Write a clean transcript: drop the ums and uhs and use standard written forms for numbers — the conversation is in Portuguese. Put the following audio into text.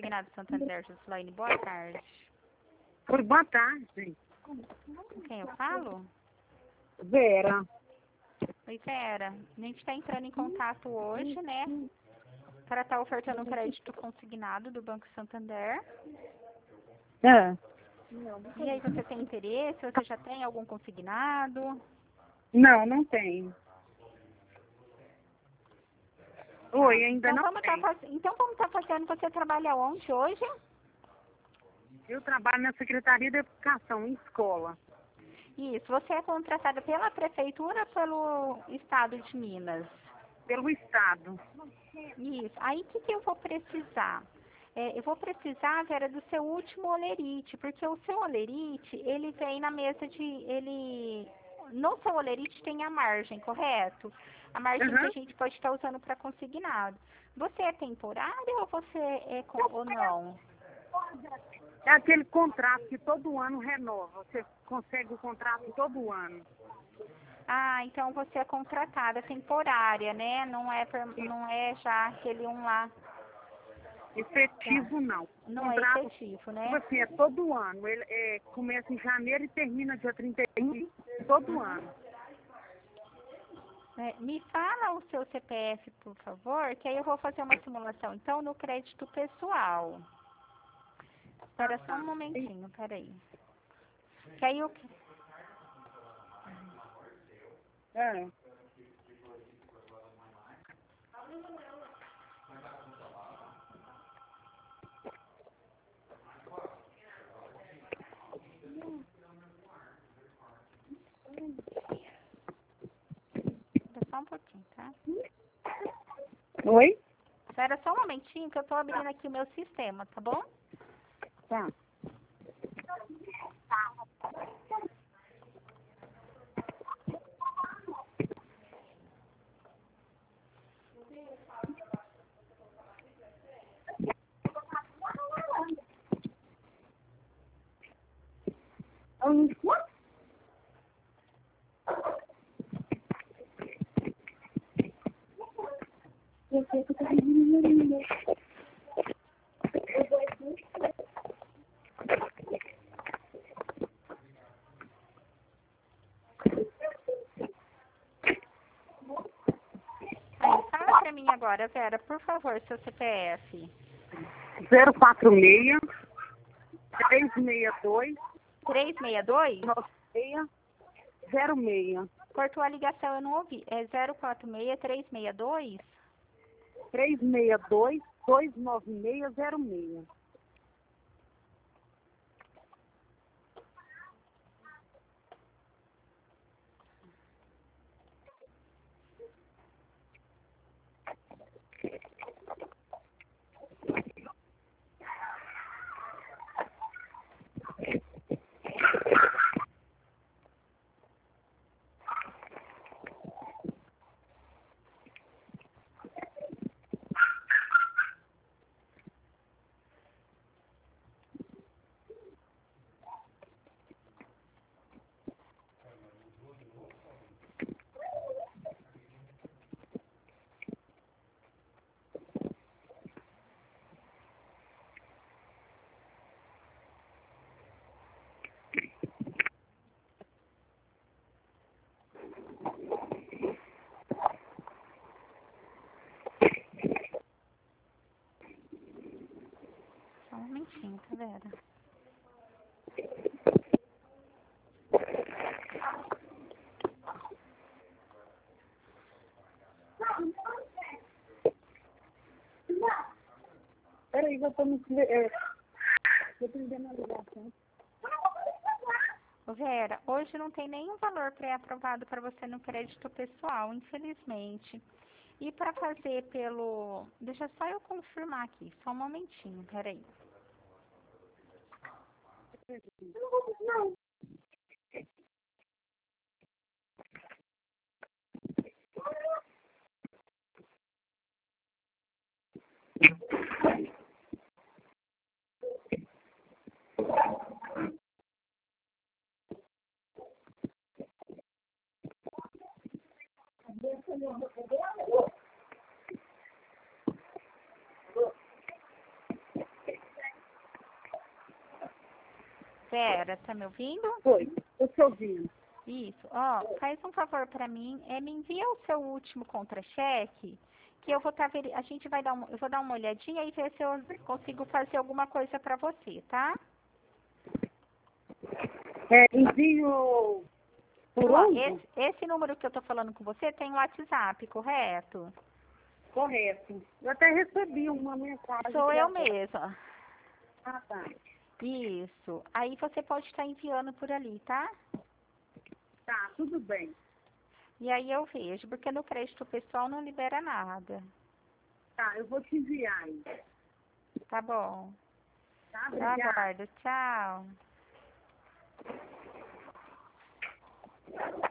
Consignado Santander, Gislaine, boa tarde. Oi, boa tarde. Com quem eu falo? Vera. Oi, Vera. A gente está entrando em contato hoje, né? Para estar ofertando um crédito consignado do Banco Santander. É. E aí, você tem interesse? Você já tem algum consignado? Não, não tem. Oi, ainda Então, não tem. vamos estar fazendo. Você trabalha onde hoje? Eu trabalho na Secretaria de Educação, em escola. Isso. Você é contratada pela Prefeitura ou pelo Estado de Minas? Pelo Estado. Isso. Aí, o que eu vou precisar? Eu vou precisar, Vera, do seu último olerite, porque o seu olerite, ele vem na mesa no seu olerite tem a margem, correto? A margem que a gente pode estar usando para consignado. Você é temporário ou você ou não? É aquele contrato que todo ano renova. Você consegue o contrato todo ano. Ah, então você é contratada temporária, né? Não é já aquele um lá. Efetivo, não. Não é Contrato, efetivo, né? tipo assim, é todo ano. Ele começa em janeiro e termina dia 31, todo ano. Me fala o seu CPF, por favor, que aí eu vou fazer uma simulação. Então, no crédito pessoal. Espera só um momentinho, peraí. Que aí eu... É. Espera só um pouquinho, tá? Oi? Espera só um momentinho que eu tô abrindo aqui o meu sistema, tá bom? Tá. Aí, fala pra mim agora, Vera, por favor, seu CPF. 046 362 362? 9606 Cortou a ligação, eu não ouvi. É 046-362? 362 29606. Só um momentinho, tá, Vera? Peraí, eu tô me... Tô prendendo a ligação. Ô, Vera, hoje não tem nenhum valor pré-aprovado para você no crédito pessoal, infelizmente. E para fazer pelo... Deixa só eu confirmar aqui, só um momentinho, peraí. Vera, tá me ouvindo? Oi, eu estou ouvindo. Isso. Ó, faz um favor para mim, me envia o seu último contra-cheque, que eu vou a gente vai dar eu vou dar uma olhadinha e ver se eu consigo fazer alguma coisa para você, tá? Envio por Ó, onde? esse número que eu tô falando com você tem o WhatsApp, correto? Correto. Eu até recebi uma mensagem. Sou aqui eu agora. mesma. Ah, tá. Isso. Aí você pode estar enviando por ali, tá? Tá, tudo bem. E aí eu vejo, porque no crédito pessoal não libera nada. Tá, eu vou te enviar aí. Tá bom. Tá, Eu obrigada. aguardo. Tchau.